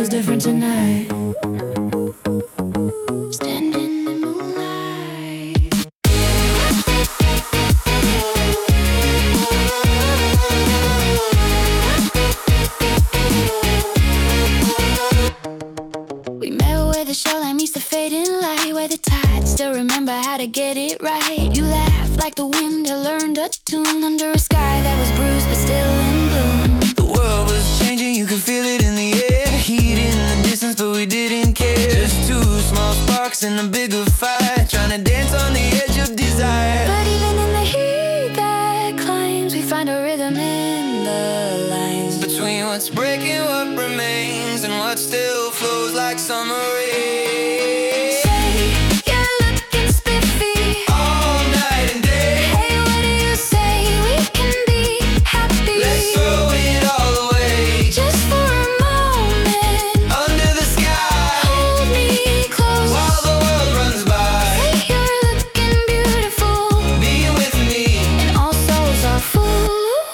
feels different tonight. Stand in the moonlight. We met where the shoreline meets the fading light, where the tide still remember how to get it right. You laughed like the wind, I learned a tune under a sky that was bruised but still in bloom. The world was changing, you could feel it in the air. Heat in the distance, but we didn't care. Just two small sparks in a bigger fire, trying to dance on the edge of desire. But even in the heat that climbs, we find a rhythm in the lines. Between what's breaking, what remains, and what still flows like summer rain. Say you're looking spiffy All night and day, Hey, what do you say? We can be happy. let's throw it all away. Just for a moment, Under the sky, hold me close. while the world runs by. Say you're looking beautiful, Be with me. and all souls are full.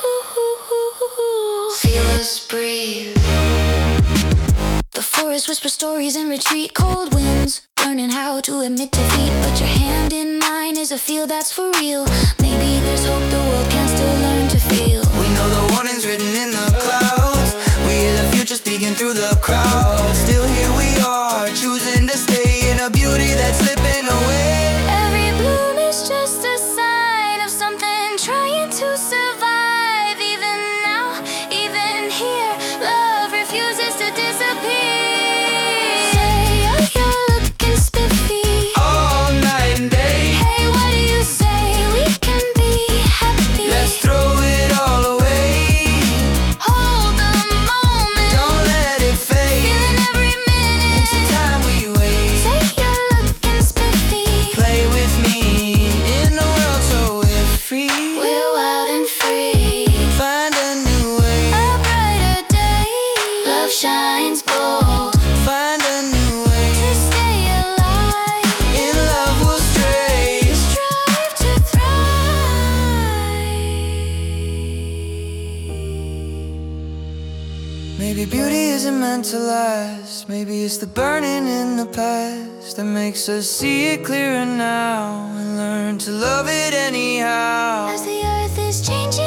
Feel us breathe. The forest whispers stories in retreat. Cold winds, learning how to admit defeat. But your hand in mine is a feel that's for real. Maybe there's hope the world can still learn to feel. We know the warnings written in the clouds. We hear the future speaking through the crowd. Still here we are, choosing to stay in a beauty that's slipping away. Every bloom is just a sign of something trying to survive. Even now, even here, love refuses to disappear. Say you're looking spiffy. All night and day, Hey, what do you say? We can be happy. let's throw it all away. Hold the moment, Don't let it fade. feeling every minute. It's the time we wait. Say you're looking spiffy. Play with me in a world so we're free. We're wild and free. Find a new way. A brighter day. Love shines bold. Find a new way. To stay alive. In love we'll stray. Strive to thrive. Maybe beauty isn't meant to last. Maybe it's the burning in the past that makes us see it clearer now and learn to love it anyhow. As the earth is changing